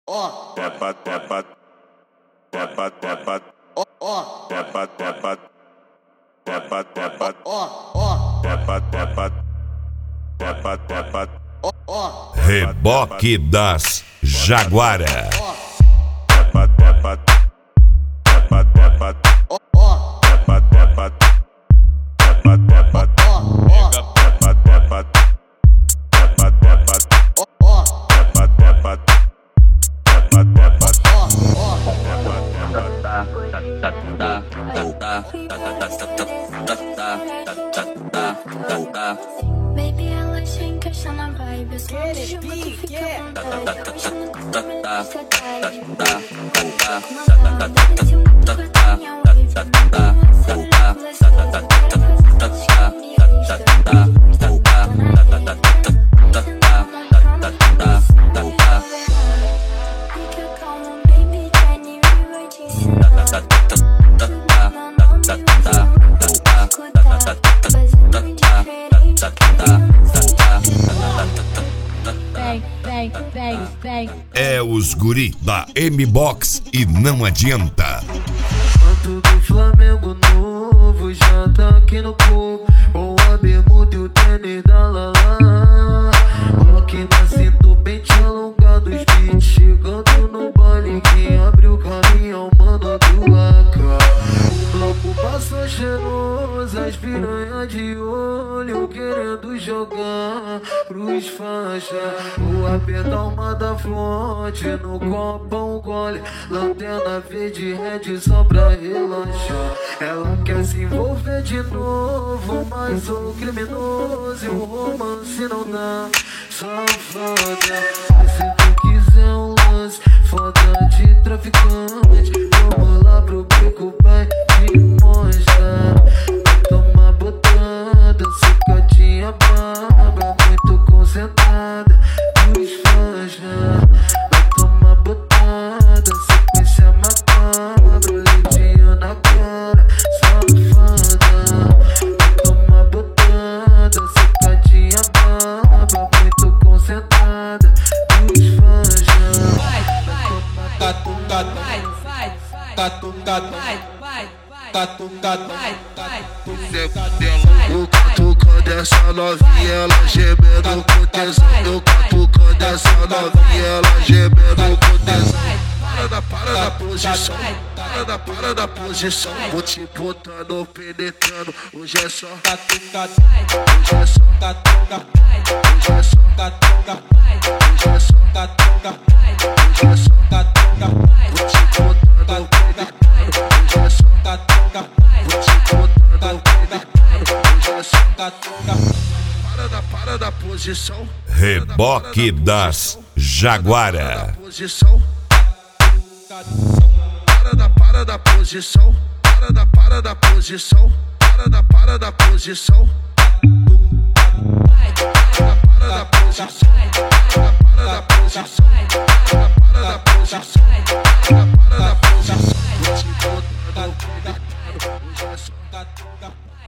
Tepa, tepa, tepa, tepa, tepa, tepa, tepa, tepa, tepa, tepa, tepa, tepa. Reboque das Jaguara. Tepa, tepa, tepa, tepa, tepa, tepa, tepa, tepa, tepa, tepa, tepa, tepa, Baby, ela se encaixa na vibe. Eu sou a chuva que fica à vontade. Caixando com toda essa vibe. Uma bala desce muito pra minha wave. Fica calmo, baby, Jenny, vai te ensinar. É os guri da M-Box e não adianta. Manto do Flamengo novo, já tá aqui no corpo. Com a bermuda e o tênis da Lala. Rock na cinta, pente alongado, os beats chegando no baile. Quem abre o caminho é o mano do AK. O bloco passa cheiroso, as piranha de olho querendo jogar pros faixa. Vou apertar uma da fonte, no copão gole. Lanterna verde red só pra relaxar. Ela quer se envolver de novo, mas sou criminoso e o romance não dá. Safada, se tu quiser um lance foda de traficante, vamos lá pro beco, vai te mostrar. Toma botada, socadinha braba, muito concentrada, luz faixa. Toma botada, sequência macabra, leitinho na cara, safada. Toma botada, socadinha braba, muito concentrada, luz faixa. Eu catucando essa novinha, ela gemendo com tesão. Eu catucando essa novinha, ela gemendo com tesão. Para na posição, para na posição. Vou te botando, penetrando. Hoje é só catucado, hoje é só catucado, hoje é só catucado, hoje é só catucado, hoje é só catucado. Vou te botando, penetrando. Hoje é só catucado, vou te botando, penetrando. Hoje é só catucado. Para na posição. Reboque das Jaguara. Posição. Para na posição. Para na posição. Para na posição. Para na posição. Para na posição. Para na posição. Para na posição. Vou te botar no peito. Hoje é só catuca.